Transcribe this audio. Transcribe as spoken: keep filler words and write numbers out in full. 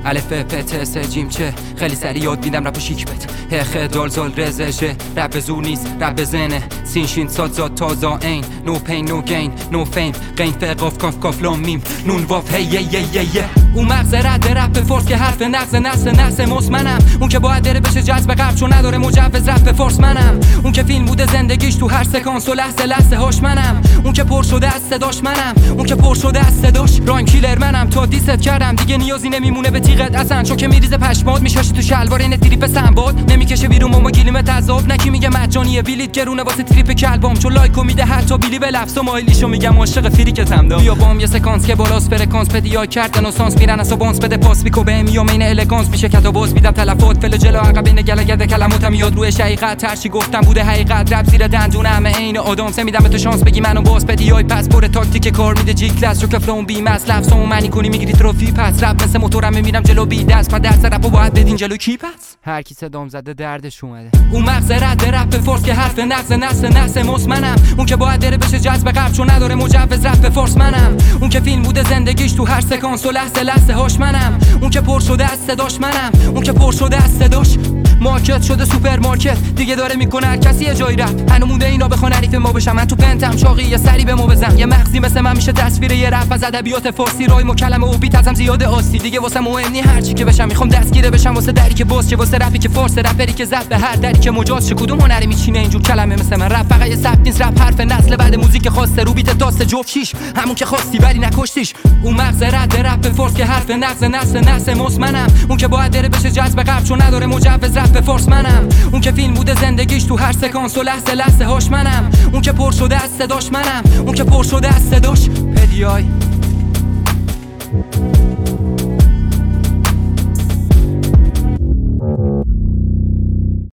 الف پ ت س جیم چه خیلی سری یاد میدم رپ و شیک بت هخ دال زال رزشه رپ زور نیست رپ زنه سین شین ساد زاد تازا این نو پین نو گین نو فیم قین فقاف کاف کاف لام میم نون واف هی یه یه یه یه اون مغز رد رپ فورس که حرف نقص نسل نسل مصمنم اون که باید بره بشه جذب قلب چون نداره مجوز رپ فورس منم اون که فیلم بوده زندگیش تو هر سکانس و لحظه لحظه هاش منم اون که پر شده از صداش منم اون که پر شده از صداش رایم کیلر منم تا دیست کردم دیگه نیازی نمیمونه به تیغت اصلا چون که میریزه پشمات میشاشی تو شلوار این تریپ سنباد نمیکشه بیرون ماما گیلیم تذاب نکی میگه مجانیه ویلیت گرونه واسه تریپ کلبام چون لایکو میده حتی بیلی به لفظ و مایلیشو میگم عاشق فریکتم دا بیا بام یه سکانس که بالاست فرکانس پدیا کردن و سانس میرن اسا بانس بده پاس بیکو به میام این الگانس میشه کتا باز میدم تلفات فل جلو عقب این گلگد کلماتم یاد روی شقیقت هرچی گفتم بوده حقیقت رپ زیر دندونه همه عین آدم سه میدم به تو شانس بگی منو باز پدیای پس پر تاکتیک کار میده جی کلاس چون که فلون بی مس لفظامو معنی کنی میگیری تروفی پس رپ مثل موتورم میمیرم جلو بی دست پس درس رپو باید بدین جلو کی پس هر کی صدام زده دردش اومده اون مغز رد رپ فورس که حرف نقص نسل نسل مصمنم اون که باید بره بشه جذب قلب چون نداره مجوز رپ فورس منم اون که فیلم بوده زندگیش تو هر سکانس و لحظه لحظه هاش منم اون که پر شده از صداش منم اون که پر شده از صداش مارکت شده سوپرمارکت دیگه داره میکنه هر کسی یه جایی رفت هنو مونده اینا بخوان حریف ما بشم من تو پنتم چاقی یه سری به ما بزن یه مغزی مثل من میشه تصویر یه رپ از ادبیات فارسی رای مکلمه و بیت ازم زیاده آسی دیگه واسه مهم نی هر چی که بشم میخوام دستگیره بشم واسه دری که باز چه واسه رپی که فارس رپری که زد به هر دری که مجاز چه کدوم هنری میچینه اینجور کلمه مثل من رپ فقط یه ثبت نیست رپ حرف نسل بعد موزیک خاصه رو بیت داست جفت شیش همون که خواستی ولی نکشتیش اون مغز رد رپ فورس که حرف نقص نسل نسل مصمنم اون که باید بره بشه جذب قلب چون نداره مجوز رپ فورس منم اون که فیلم بوده زندگیش تو هر سکانس و لحظه لحظه هاش منم اون که پر شده از صداش منم اون که پر شده از صداش پدیای